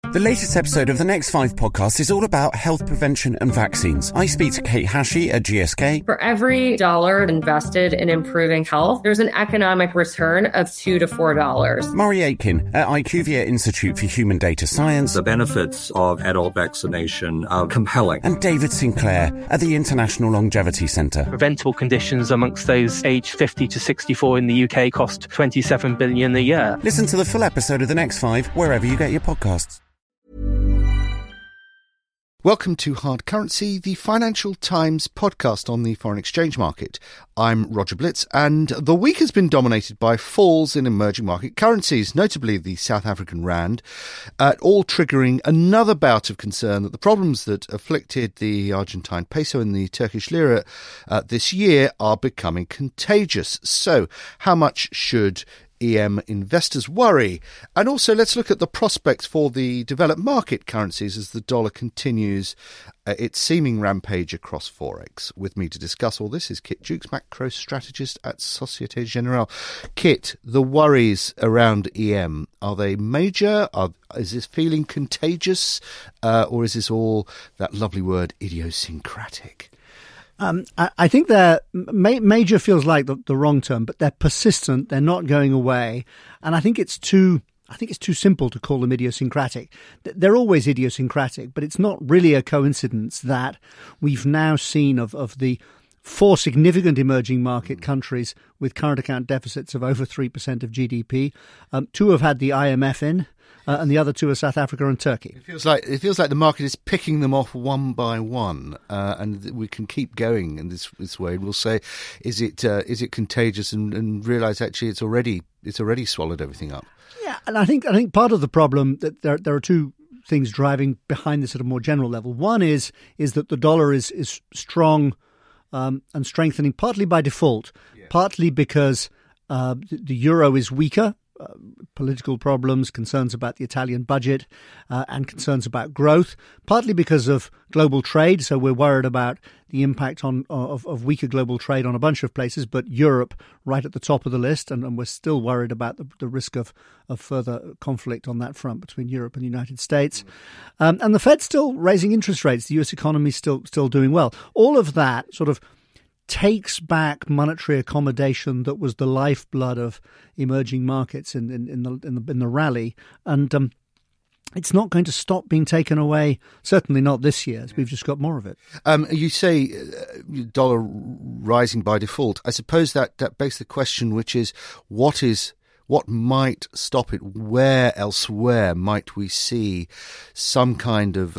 The latest episode of the Next 5 podcast is all about health prevention and vaccines. I speak to Kate Hashey at GSK. For every dollar invested in improving health, there's an economic return of $2 to $4. Murray Aitken at IQVIA Institute for Human Data Science. The benefits of adult vaccination are compelling. And David Sinclair at the International Longevity Centre. Preventable conditions amongst those aged 50 to 64 in the UK cost $27 billion a year. Listen to the full episode of The Next 5 wherever you get your podcasts. Welcome to Hard Currency, the Financial Times podcast on the foreign exchange market. I'm Roger Blitz, and the week has been dominated by falls in emerging market currencies, notably the South African rand, all triggering another bout of concern that the problems that afflicted the Argentine peso and the Turkish lira this year are becoming contagious. So, how much should EM investors worry? And also let's look at the prospects for the developed market currencies as the dollar continues its seeming rampage across Forex. With me to discuss all this is Kit Jukes, macro strategist at Societe Generale. Kit, the worries around EM, are they major? Is this feeling contagious? Or is this all, that lovely word, idiosyncratic? I think they're major feels like the wrong term, but they're persistent. They're not going away, and I think it's too simple to call them idiosyncratic. They're always idiosyncratic, but it's not really a coincidence that we've now seen of the 4 significant emerging market countries with current account deficits of over 3% of GDP. 2 have had the IMF in. And the other 2 are South Africa and Turkey. It feels like the market is picking them off one by one, and we can keep going in this way. We'll say, is it contagious, and realise actually it's already swallowed everything up. Yeah, and I think part of the problem that there are 2 things driving behind this at a more general level. One is that the dollar is strong and strengthening partly by default, partly because the euro is weaker. Political problems, concerns about the Italian budget, and concerns about growth, partly because of global trade. So we're worried about the impact of weaker global trade on a bunch of places, but Europe right at the top of the list, and we're still worried about the risk of further conflict on that front between Europe and the United States. And the Fed's still raising interest rates. The US economy is still doing well. All of that sort of takes back monetary accommodation that was the lifeblood of emerging markets in the rally, and it's not going to stop being taken away. Certainly not this year. We've just got more of it. You say dollar rising by default. I suppose that begs the question, which is what might stop it? Where elsewhere might we see some kind of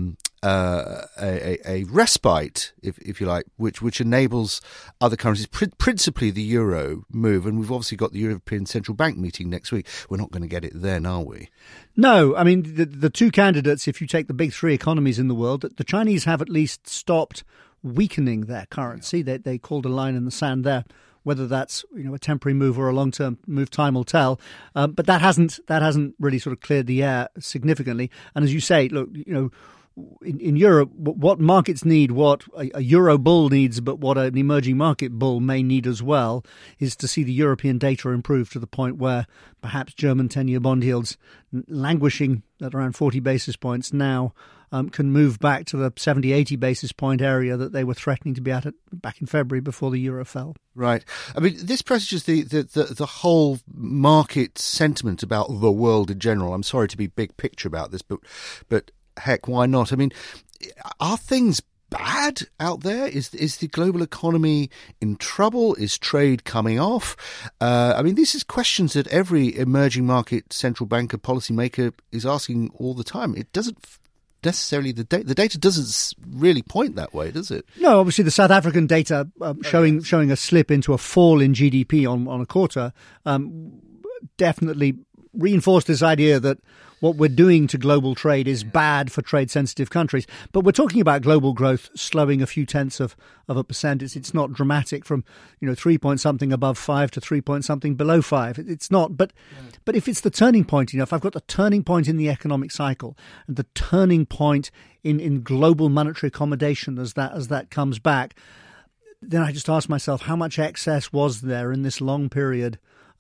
a respite, if you like, which enables other currencies, principally the euro, move? And we've obviously got the European Central Bank meeting next week. We're not going to get it then, are we? No, I mean, the 2 candidates, if you take the big 3 economies in the world, the Chinese have at least stopped weakening their currency. They called a line in the sand there. Whether that's a temporary move or a long-term move, time will tell. But that hasn't really sort of cleared the air significantly. And as you say, look, in Europe, what markets need, what a euro bull needs, but what an emerging market bull may need as well, is to see the European data improve to the point where perhaps German 10-year bond yields, languishing at around 40 basis points now, can move back to the 70, 80 basis point area that they were threatening to be at back in February before the euro fell. Right. I mean, this presages the whole market sentiment about the world in general. I'm sorry to be big picture about this, but heck, why not? I mean, are things bad out there? Is the global economy in trouble? Is trade coming off? I mean, these are questions that every emerging market central banker, policymaker is asking all the time. It doesn't necessarily, the data doesn't really point that way, does it? No, obviously the South African data showing a slip into a fall in GDP on a quarter definitely reinforced this idea that what we're doing to global trade is bad for trade-sensitive countries. But we're talking about global growth slowing a few tenths of a percent. It's not dramatic from 3 point something above 5 to 3 point something below 5. It's not. But if it's the turning point, if I've got the turning point in the economic cycle and the turning point in global monetary accommodation as that comes back, then I just ask myself, how much excess was there in this long period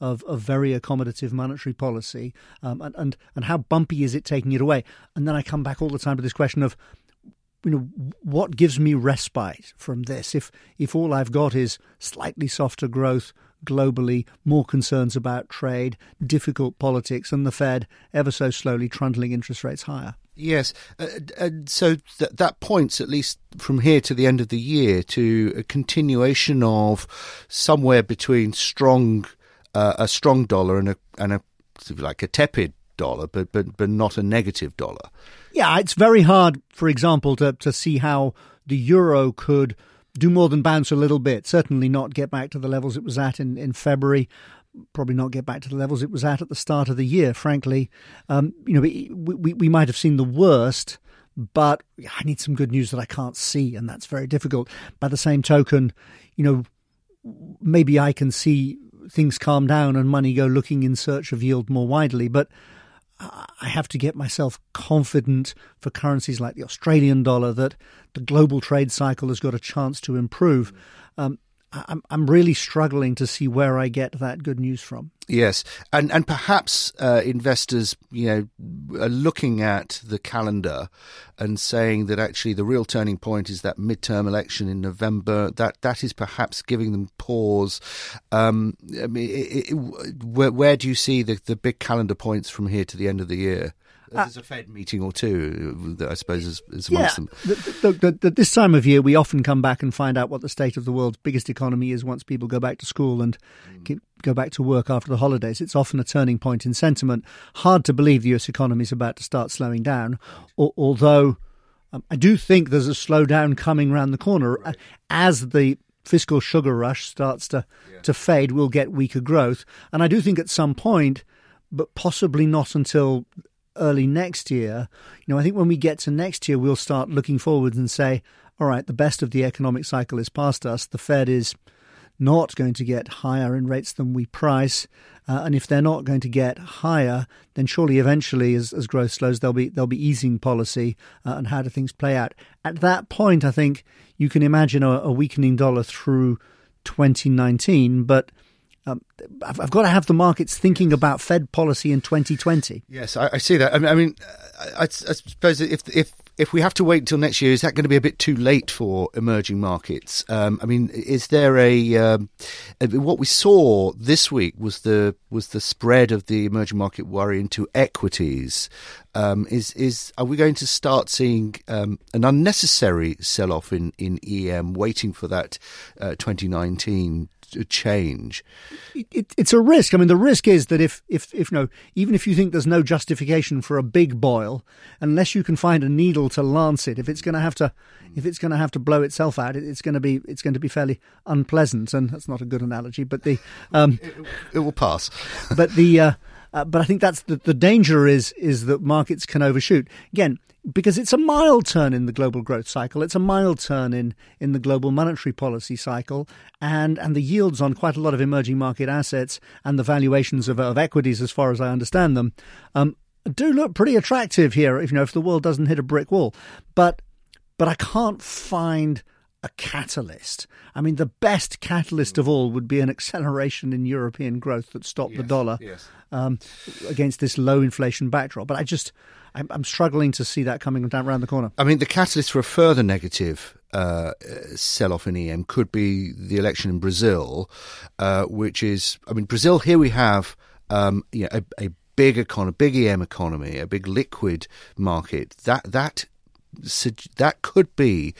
of very accommodative monetary policy, and how bumpy is it taking it away? And then I come back all the time to this question of, what gives me respite from this? If all I've got is slightly softer growth globally, more concerns about trade, difficult politics, and the Fed ever so slowly trundling interest rates higher. Yes, so that points, at least from here to the end of the year, to a continuation of somewhere between a strong dollar and a sort of like a tepid dollar, but not a negative dollar. Yeah, it's very hard, for example, to see how the euro could do more than bounce a little bit. Certainly not get back to the levels it was at in February. Probably not get back to the levels it was at the start of the year, frankly. We might have seen the worst, but I need some good news that I can't see, and that's very difficult. By the same token, maybe I can see things calm down and money go looking in search of yield more widely, but I have to get myself confident for currencies like the Australian dollar that the global trade cycle has got a chance to improve. I'm really struggling to see where I get that good news from. Yes, and perhaps investors, are looking at the calendar and saying that actually the real turning point is that midterm election in November. That is perhaps giving them pause. Where do you see the big calendar points from here to the end of the year? There's a Fed meeting or two that I suppose is amongst them. This time of year, we often come back and find out what the state of the world's biggest economy is once people go back to school and go back to work after the holidays. It's often a turning point in sentiment. Hard to believe the US economy is about to start slowing down, although I do think there's a slowdown coming around the corner. Right. As the fiscal sugar rush starts to fade, we'll get weaker growth. And I do think at some point, but possibly not until early next year, I think when we get to next year, we'll start looking forward and say, all right, the best of the economic cycle is past us. The Fed is not going to get higher in rates than we price. And if they're not going to get higher, then surely eventually as growth slows, there'll be easing policy. And how do things play out? At that point, I think you can imagine a weakening dollar through 2019, but I've got to have the markets thinking about Fed policy in 2020. Yes, I see that. I mean, I suppose if we have to wait until next year, is that going to be a bit too late for emerging markets? Is there what we saw this week was the spread of the emerging market worry into equities. Are we going to start seeing an unnecessary sell-off in EM, waiting for that 2019 change? It's a risk. I mean, the risk is that if even if you think there's no justification for a big boil, unless you can find a needle to lance it, if it's going to have to blow itself out, it's going to be fairly unpleasant. And that's not a good analogy, but it will pass. But I think that's the danger is that markets can overshoot again. Because it's a mild turn in the global growth cycle, it's a mild turn in the global monetary policy cycle, and the yields on quite a lot of emerging market assets and the valuations of equities, as far as I understand them, do look pretty attractive here. If the world doesn't hit a brick wall, but I can't find a catalyst. I mean, the best catalyst of all would be an acceleration in European growth that stopped the dollar against this low inflation backdrop. But I'm struggling to see that coming down around the corner. I mean, the catalyst for a further negative sell-off in EM could be the election in Brazil, which is, Brazil, here we have a big economy, big EM economy, a big liquid market. That could be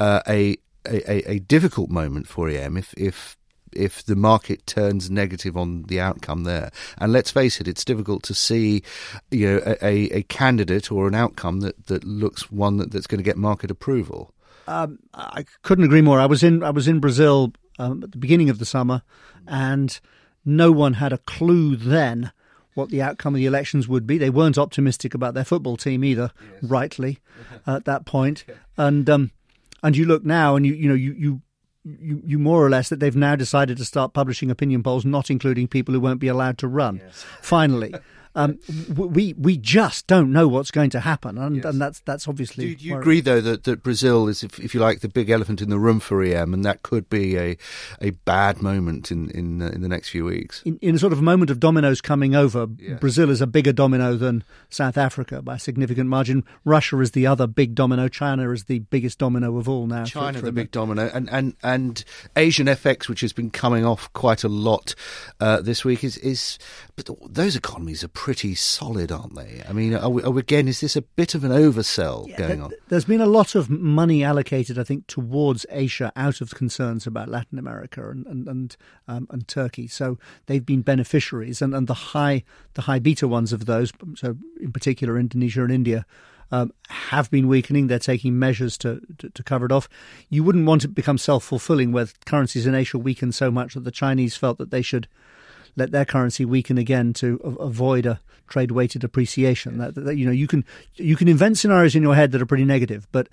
a difficult moment for EM if the market turns negative on the outcome there. And let's face it, it's difficult to see a candidate or an outcome that looks one that's going to get market approval. I couldn't agree more. I was in Brazil at the beginning of the summer, and no one had a clue then what the outcome of the elections would be. They weren't optimistic about their football team either, rightly, at that point. And you look now, and you more or less that they've now decided to start publishing opinion polls, not including people who won't be allowed to run. Yes. Finally, We just don't know what's going to happen, and that's obviously. Do you agree though that Brazil is, if you like, the big elephant in the room for EM, and that could be a bad moment in the next few weeks? In a sort of moment of dominoes coming over, Brazil is a bigger domino than South Africa by a significant margin. Russia is the other big domino. China is the biggest domino of all now. China, the big domino, and Asian FX, which has been coming off quite a lot this week, is. But those economies are pretty solid, aren't they? I mean, again, is this a bit of an oversell going on? There's been a lot of money allocated, I think, towards Asia out of concerns about Latin America and Turkey. So they've been beneficiaries, and the high beta ones of those, so in particular Indonesia and India, have been weakening. They're taking measures to cover it off. You wouldn't want it to become self-fulfilling where currencies in Asia weaken so much that the Chinese felt that they should let their currency weaken again to avoid a trade-weighted appreciation. That you can invent scenarios in your head that are pretty negative, but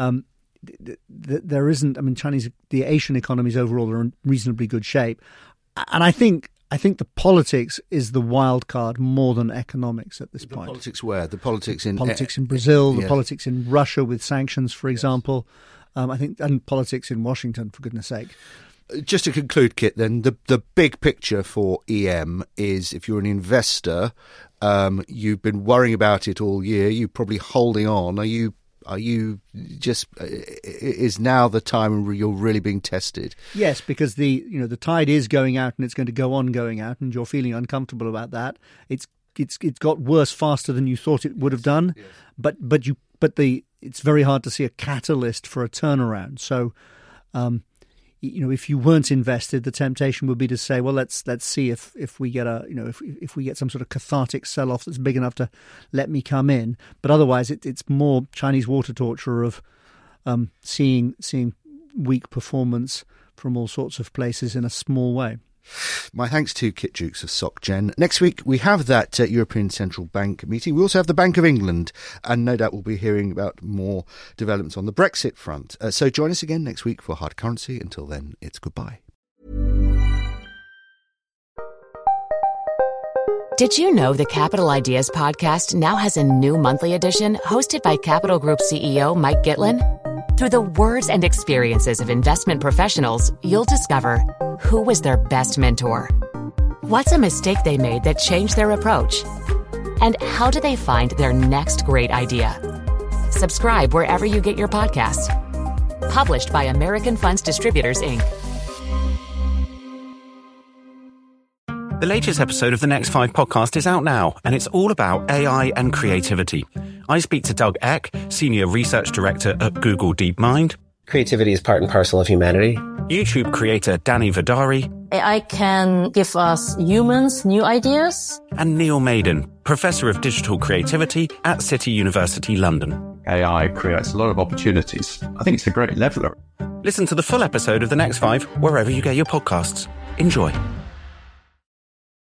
there isn't. I mean, the Asian economies overall are in reasonably good shape, and I think the politics is the wild card more than economics at this point. Politics where? The politics in Brazil, the politics in Russia with sanctions, for example. I think, and politics in Washington, for goodness sake. Just to conclude, Kit, then, the big picture for EM is, if you're an investor, you've been worrying about it all year, you're probably holding on. Are you just, is now the time when you're really being tested? Yes, because the tide is going out and it's going to go on going out, and you're feeling uncomfortable about that. It's got worse faster than you thought it would have done, but it's very hard to see a catalyst for a turnaround. So, if you weren't invested, the temptation would be to say, well, let's see if we get if we get some sort of cathartic sell-off that's big enough to let me come in. But otherwise, it's more Chinese water torture of seeing weak performance from all sorts of places in a small way. My thanks to Kit Jukes of SocGen. Next week, we have that European Central Bank meeting. We also have the Bank of England, and no doubt we'll be hearing about more developments on the Brexit front. So join us again next week for Hard Currency. Until then, it's goodbye. Did you know the Capital Ideas podcast now has a new monthly edition hosted by Capital Group CEO Mike Gitlin? Through the words and experiences of investment professionals, you'll discover who was their best mentor, what's a mistake they made that changed their approach, and how do they find their next great idea. Subscribe wherever you get your podcasts. Published by American Funds Distributors, Inc. The latest episode of the Next 5 podcast is out now, and it's all about AI and creativity. I speak to Doug Eck, Senior Research Director at Google DeepMind. Creativity is part and parcel of humanity. YouTube creator Danny Vidari. AI can give us humans new ideas. And Neil Maiden, Professor of Digital Creativity at City University London. AI creates a lot of opportunities. I think it's a great leveler. Listen to the full episode of The Next 5 wherever you get your podcasts. Enjoy.